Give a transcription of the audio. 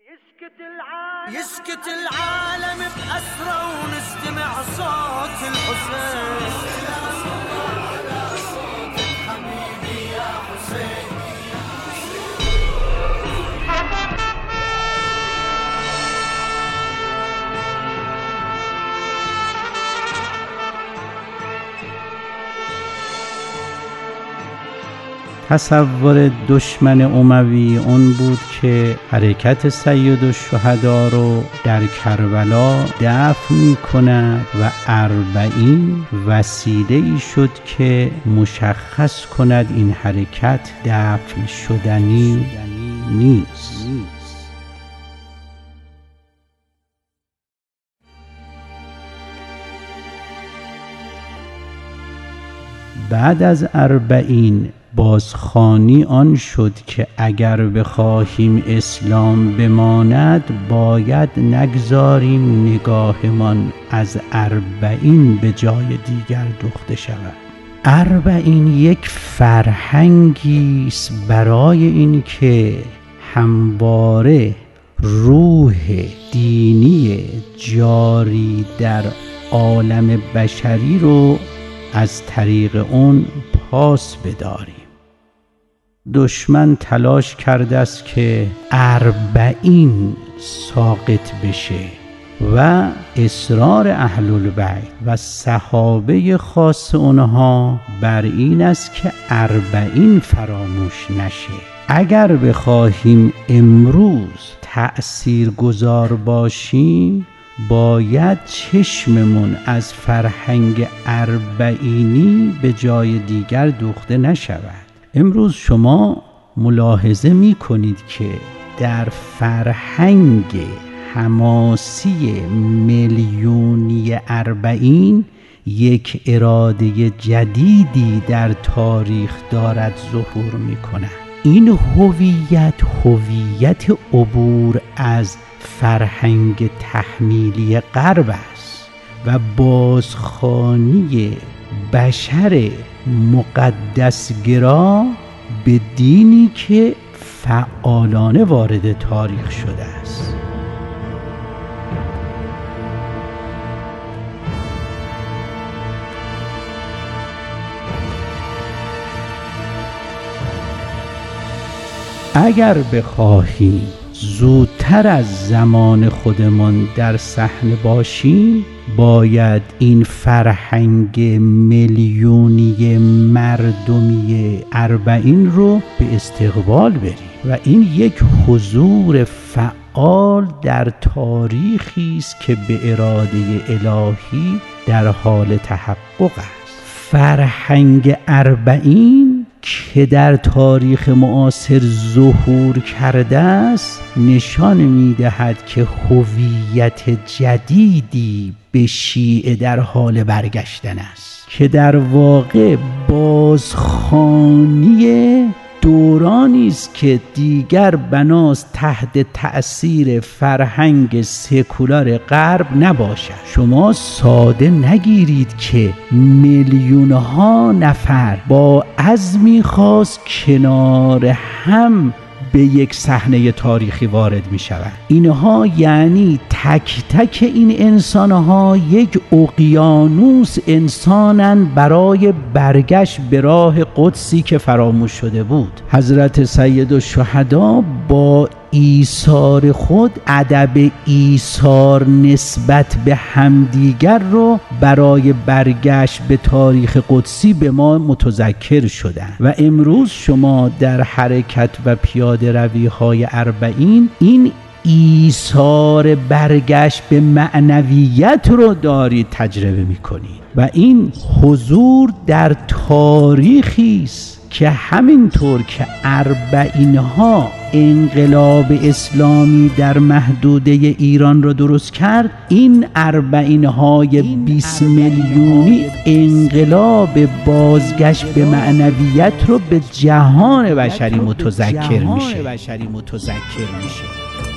يسكت العالم بأسرى ونستمع صوت الحسين. على صوت حبيبي يا حسين. تصور دشمن اموی اون بود که حرکت سیدالشهدا رو در کربلا دفن می کند و 40 وسیله‌ای شد که مشخص کند این حرکت دفن شدنی نیست. بعد از 40 بازخوانی آن شد که اگر بخواهیم اسلام بماند باید نگذاریم نگاهمان از 40 به جای دیگر دوخته شود. 40 یک فرهنگی است برای این که همواره روح دینی جاری در عالم بشری رو از طریق اون پاس بداریم. دشمن تلاش کرده است که 40 ساقط بشه و اصرار اهل البیت و صحابه خاص اونها بر این است که 40 فراموش نشه. اگر بخواهیم امروز تأثیرگذار باشیم باید چشممون از فرهنگ 40 به جای دیگر دوخته نشود. امروز شما ملاحظه می کنید که در فرهنگ حماسی میلیونی 40 یک اراده جدیدی در تاریخ دارد ظهور می کند. این هویت عبور از فرهنگ تحمیلی غرب است و بازخوانی بشر مقدسگرا به دینی که فعالانه وارد تاریخ شده است. اگر بخواهیم زودتر از زمان خودمان در صحنه باشیم باید این فرهنگ میلیونی مردمی 40 رو به استقبال بریم و این یک حضور فعال در تاریخی است که به اراده الهی در حال تحقق است. فرهنگ 40 که در تاریخ معاصر ظهور کرده است نشان می‌دهد که هویت جدیدی به شیعه در حال برگشتن است که در واقع بازخوانی دورانی است که دیگر بناست تحت تأثیر فرهنگ سکولار غرب نباشد. شما ساده نگیرید که میلیون‌ها نفر با عزمی خاص کنار هم به یک صحنه تاریخی وارد می شود. اینها یعنی تک تک این انسانها یک اقیانوس انسانن برای برگشت به راه قدسی که فراموش شده بود. حضرت سیدالشهدا با ایثار خود ادب ایثار نسبت به همدیگر رو برای برگشت به تاریخ قدسی به ما متذکر شدن و امروز شما در حرکت و پیاده روی های 40 این ایثار برگشت به معنویت رو دارید تجربه میکنید و این حضور در تاریخی است که همینطور که 40 ها انقلاب اسلامی در محدوده ایران را درست کرد، این 40 های 20 میلیونی انقلاب بازگشت به معنویت رو به جهان بشری متذکر میشه.